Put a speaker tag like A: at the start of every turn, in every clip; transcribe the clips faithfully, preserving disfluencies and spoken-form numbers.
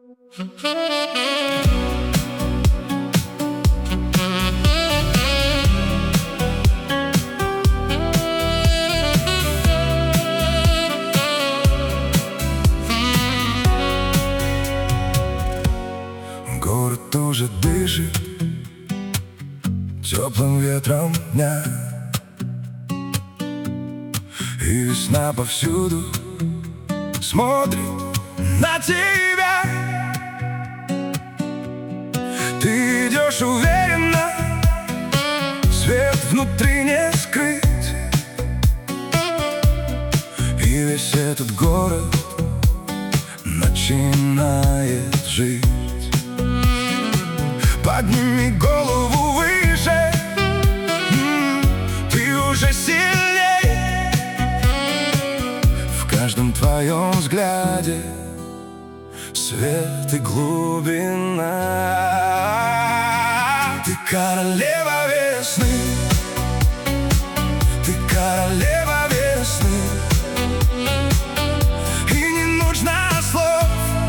A: Город тоже дышит теплым ветром дня, и весна повсюду смотрит на тебя. Ты идешь уверенно, свет внутри не скрыть, и весь этот город начинает жить. Подними голову выше, ты уже сильней. В каждом твоем взгляде свет и глубина. Ты королева весны, ты королева весны, и не нужно слов,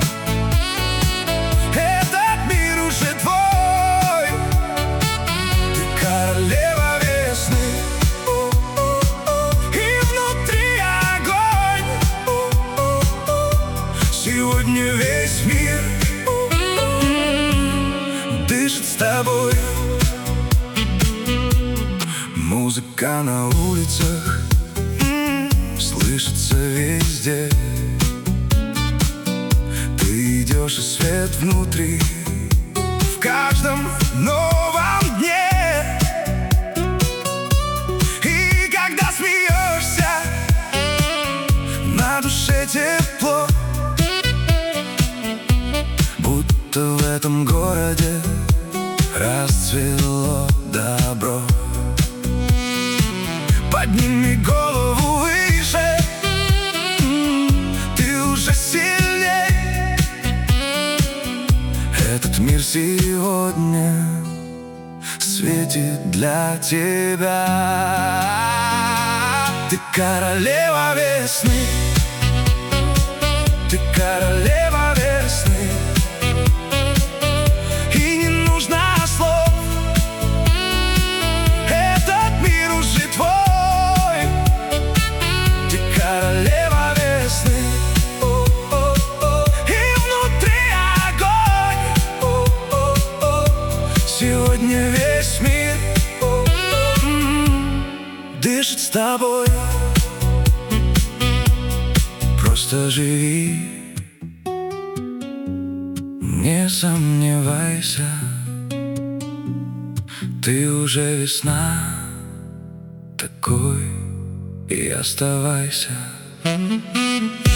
A: этот мир уже твой. Ты королева весны, и внутри огонь. Сегодня весь мир дышит с тобой. Музыка на улицах слышится везде. Ты идешь, и свет внутри в каждом новом дне. И когда смеешься, на душе тепло, будто в этом городе расцвело добро. Подними голову выше, ты уже сильней. Этот мир сегодня светит для тебя. Ты королева весны, ты королева весны, и не нужно слов, этот мир уже твой. Королева весны, и внутри огонь. Сегодня весь мир дышит с тобой. Просто живи, не сомневайся, ты уже весна, такой и оставайся.